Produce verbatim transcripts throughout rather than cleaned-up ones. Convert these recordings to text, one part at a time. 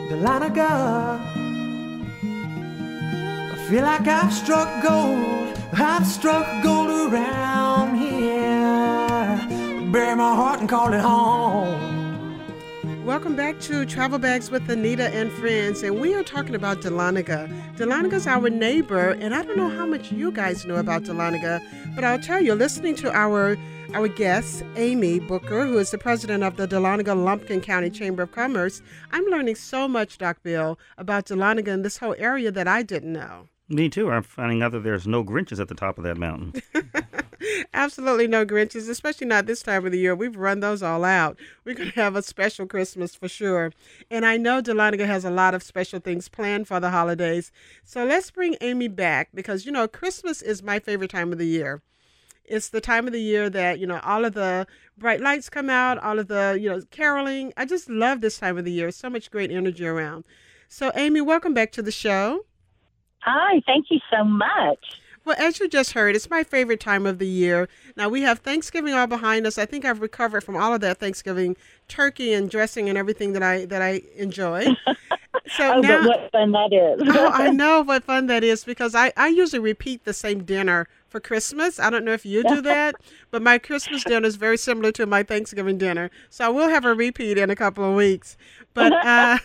Dahlonega. I feel like I've struck gold. I've struck gold around here. Bury my heart and call it home. Welcome back to Travel Bags with Anita and Friends, and we are talking about Dahlonega. Dahlonega is our neighbor, and I don't know how much you guys know about Dahlonega, but I'll tell you, listening to our our guest, Amy Booker, who is the president of the Dahlonega-Lumpkin County Chamber of Commerce, I'm learning so much, Doc Bill, about Dahlonega and this whole area that I didn't know. Me too. I'm finding out that there's no Grinches at the top of that mountain. Absolutely no Grinches, especially not this time of the year. We've run those all out. We're going to have a special Christmas for sure. And I know Dahlonega has a lot of special things planned for the holidays. So let's bring Amy back because, you know, Christmas is my favorite time of the year. It's the time of the year that, you know, all of the bright lights come out, all of the, you know, caroling. I just love this time of the year. So much great energy around. So, Amy, welcome back to the show. Hi, thank you so much. Well, as you just heard, it's my favorite time of the year. Now, we have Thanksgiving all behind us. I think I've recovered from all of that Thanksgiving turkey and dressing and everything that I that I enjoy. So oh, now, but what fun that is. oh, I know what fun that is because I, I usually repeat the same dinner for Christmas. I don't know if you do that, but my Christmas dinner is very similar to my Thanksgiving dinner. So I will have a repeat in a couple of weeks. But uh,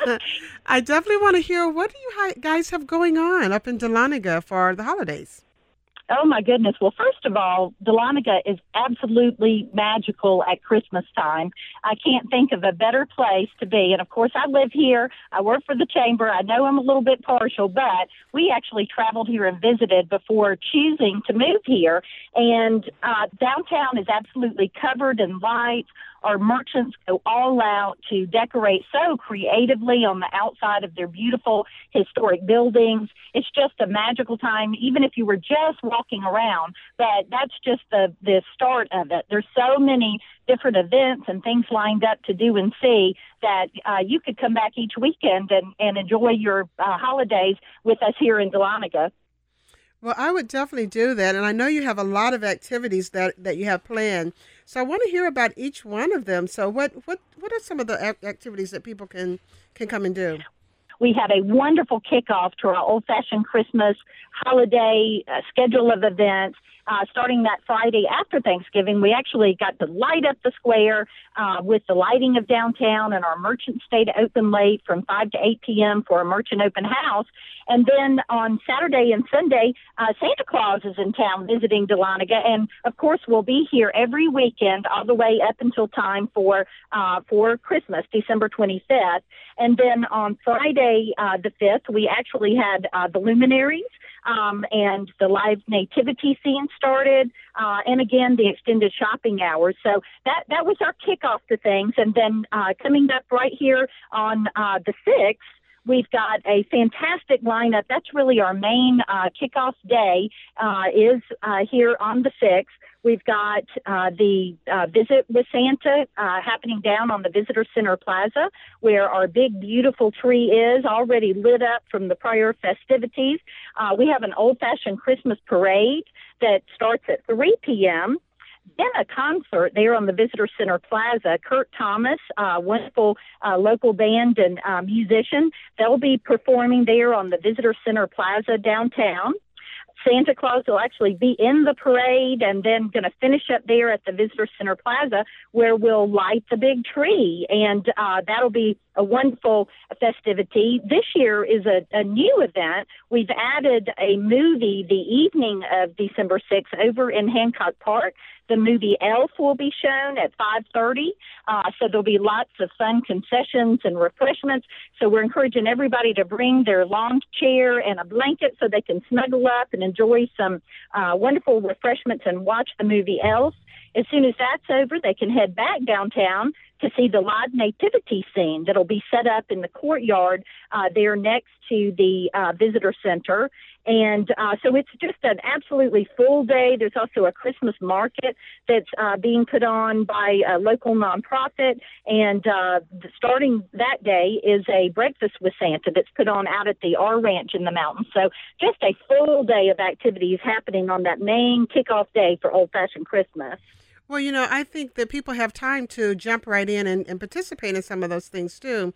I definitely want to hear, what do you guys have going on up in Dahlonega for the holidays? Oh, my goodness. Well, first of all, Dahlonega is absolutely magical at Christmas time. I can't think of a better place to be. And, of course, I live here. I work for the chamber. I know I'm a little bit partial, but we actually traveled here and visited before choosing to move here. And uh, downtown is absolutely covered in lights. Our merchants go all out to decorate so creatively on the outside of their beautiful historic buildings. It's just a magical time, even if you were just walking around. But that's just the, the start of it. There's so many different events and things lined up to do and see that uh, you could come back each weekend and, and enjoy your uh, holidays with us here in Dahlonega. Well, I would definitely do that. And I know you have a lot of activities that, that you have planned. So I want to hear about each one of them. So what, what, what are some of the activities that people can, can come and do? We have a wonderful kickoff to our old-fashioned Christmas holiday uh, schedule of events. Uh, starting that Friday after Thanksgiving, we actually got to light up the square uh, with the lighting of downtown, and our merchants stayed open late from five to eight p.m. for a merchant open house. And then on Saturday and Sunday, uh, Santa Claus is in town visiting Dahlonega, and of course we'll be here every weekend all the way up until time for uh, for Christmas, December twenty-fifth. And then on Friday uh, the fifth, we actually had uh, the luminaries. Um, and the live nativity scene started, uh, and again, the extended shopping hours. So that, that was our kickoff to things. And then uh, coming up right here on uh, the sixth, we've got a fantastic lineup. That's really our main uh, kickoff day uh, is uh, here on the sixth. We've got uh, the uh, Visit with Santa uh, happening down on the Visitor Center Plaza, where our big, beautiful tree is, already lit up from the prior festivities. Uh, we have an old-fashioned Christmas parade that starts at three p.m., then a concert there on the Visitor Center Plaza. Kurt Thomas, uh, wonderful uh, local band and uh, musician, they'll be performing there on the Visitor Center Plaza downtown. Santa Claus will actually be in the parade and then going to finish up there at the Visitor Center Plaza where we'll light the big tree. And uh, that'll be a wonderful festivity. This year is a, a new event. We've added a movie the evening of December sixth over in Hancock Park. The movie Elf will be shown at five thirty, uh, so there'll be lots of fun concessions and refreshments. So we're encouraging everybody to bring their lawn chair and a blanket so they can snuggle up and enjoy some uh, wonderful refreshments and watch the movie Elf. As soon as that's over, they can head back downtown to see the live nativity scene that'll be set up in the courtyard uh, there next to the uh, visitor center. And uh, so it's just an absolutely full day. There's also a Christmas market that's uh, being put on by a local nonprofit. And uh, starting that day is a breakfast with Santa that's put on out at the R Ranch in the mountains. So just a full day of activities happening on that main kickoff day for Old Fashioned Christmas. Well, you know, I think that people have time to jump right in and, and participate in some of those things, too.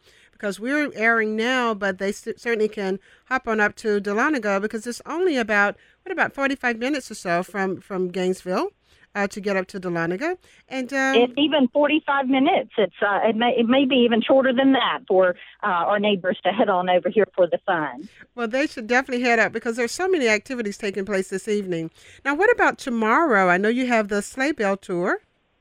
because we're airing now, but they c- certainly can hop on up to Dahlonega because it's only about, what, about forty-five minutes or so from, from Gainesville. Uh, to get up to Dahlonega, and um, it's even forty-five minutes. It's uh, it may it may be even shorter than that for uh, our neighbors to head on over here for the fun. Well, they should definitely head up because there's so many activities taking place this evening. Now, what about tomorrow? I know you have the Sleigh Bell Tour.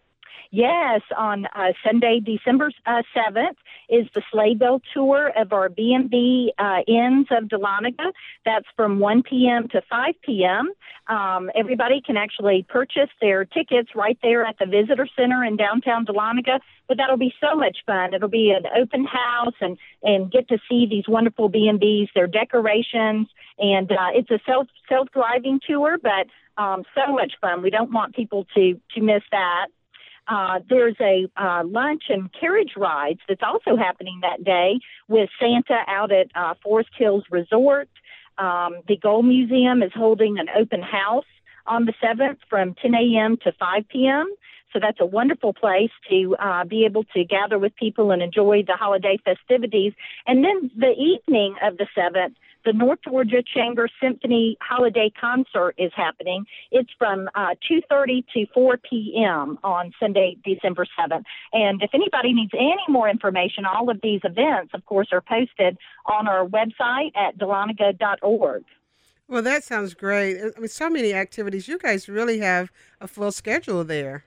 Yes, on uh, Sunday, December uh, seventh, is the Sleigh Bell Tour of our B and B uh, Inns of Dahlonega. That's from one p.m. to five p.m. Um, everybody can actually purchase their tickets right there at the Visitor Center in downtown Dahlonega, but that'll be so much fun. It'll be an open house and, and get to see these wonderful B and Bs, their decorations, and uh, it's a self, self-driving tour, but um, so much fun. We don't want people to, to miss that. Uh, there's a uh, lunch and carriage rides that's also happening that day with Santa out at uh, Forest Hills Resort. Um, the Gold Museum is holding an open house on the seventh from ten a.m. to five p.m. So that's a wonderful place to uh, be able to gather with people and enjoy the holiday festivities. And then the evening of the seventh, the North Georgia Chamber Symphony Holiday Concert is happening. It's from uh, two thirty to four p.m. on Sunday, December seventh. And if anybody needs any more information, all of these events, of course, are posted on our website at dahlonega dot org. Well, that sounds great. I mean, so many activities. You guys really have a full schedule there.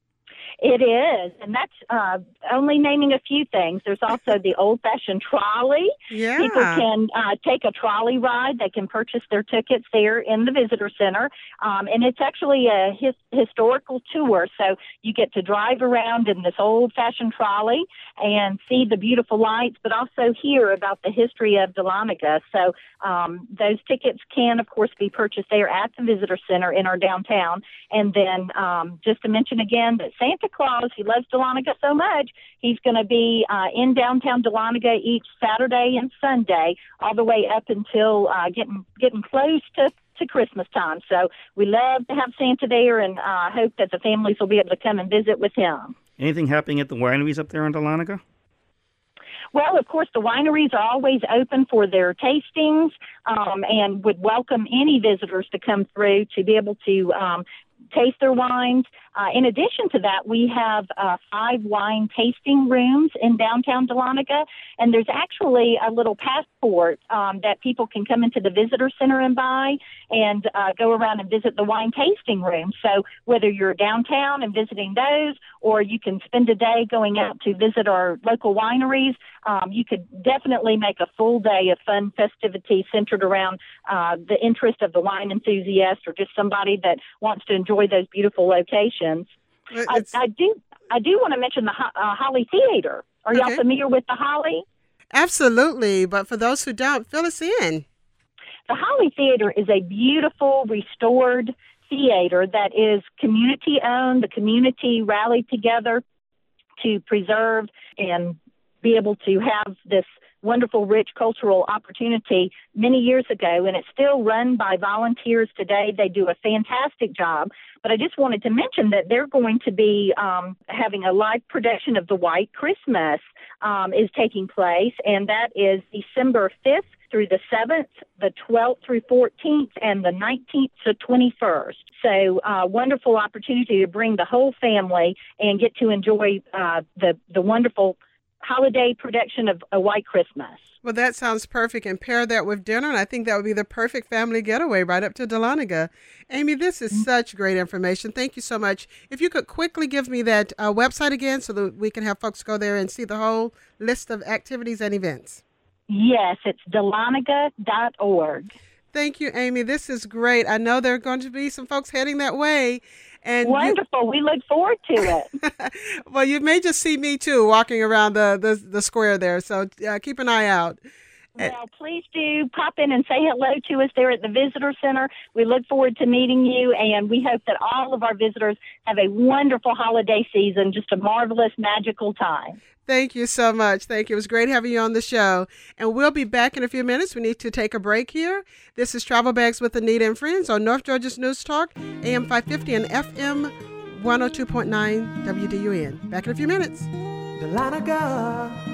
It is, and that's uh, only naming a few things. There's also the old-fashioned trolley. Yeah. People can uh, take a trolley ride. They can purchase their tickets there in the visitor center, um, and it's actually a his- historical tour. So you get to drive around in this old-fashioned trolley and see the beautiful lights, but also hear about the history of Dahlonega. So um, those tickets can, of course, be purchased there at the visitor center in our downtown. And then um, just to mention again that Santa Claus, he loves Dahlonega so much, he's going to be uh, in downtown Dahlonega each Saturday and Sunday, all the way up until uh, getting getting close to, to Christmas time. So we love to have Santa there, and I uh, hope that the families will be able to come and visit with him. Anything happening at the wineries up there in Dahlonega? Well, of course, the wineries are always open for their tastings um, and would welcome any visitors to come through to be able to um, taste their wines. Uh, in addition to that, we have uh, five wine tasting rooms in downtown Dahlonega, and there's actually a little passport um, that people can come into the visitor center and buy and uh, go around and visit the wine tasting room. So whether you're downtown and visiting those, or you can spend a day going out to visit our local wineries, um, you could definitely make a full day of fun festivity centered around uh, the interest of the wine enthusiast or just somebody that wants to enjoy those beautiful locations. I, I do I do want to mention the uh, Holly Theater. Are y'all Okay. familiar with the Holly? Absolutely, but for those who don't, fill us in. The Holly Theater is a beautiful, restored theater that is community-owned. The community rallied together to preserve and be able to have this wonderful, rich cultural opportunity many years ago, and it's still run by volunteers today. They do a fantastic job. But I just wanted to mention that they're going to be um, having a live production of The White Christmas um, is taking place, and that is December fifth through the seventh, the twelfth through fourteenth, and the nineteenth to twenty-first. So uh, wonderful opportunity to bring the whole family and get to enjoy uh, the, the wonderful holiday production of A White Christmas. Well, that sounds perfect, and pair that with dinner, and I think that would be the perfect family getaway right up to Dahlonega. Amy, this is mm-hmm. such great information. Thank you so much. If you could quickly give me that uh, website again so that we can have folks go there and see the whole list of activities and events. Yes, it's dahlonega dot org. Thank you, Amy. This is great. I know there are going to be some folks heading that way. And wonderful. You, we look forward to it. Well, you may just see me, too, walking around the, the, the square there. So uh, keep an eye out. Well, please do pop in and say hello to us there at the Visitor Center. We look forward to meeting you, and we hope that all of our visitors have a wonderful holiday season, just a marvelous, magical time. Thank you so much. Thank you. It was great having you on the show. And we'll be back in a few minutes. We need to take a break here. This is Travel Bags with Anita and Friends on North Georgia's News Talk, A M five fifty and F M one oh two point nine W D U N. Back in a few minutes. Dahlonega.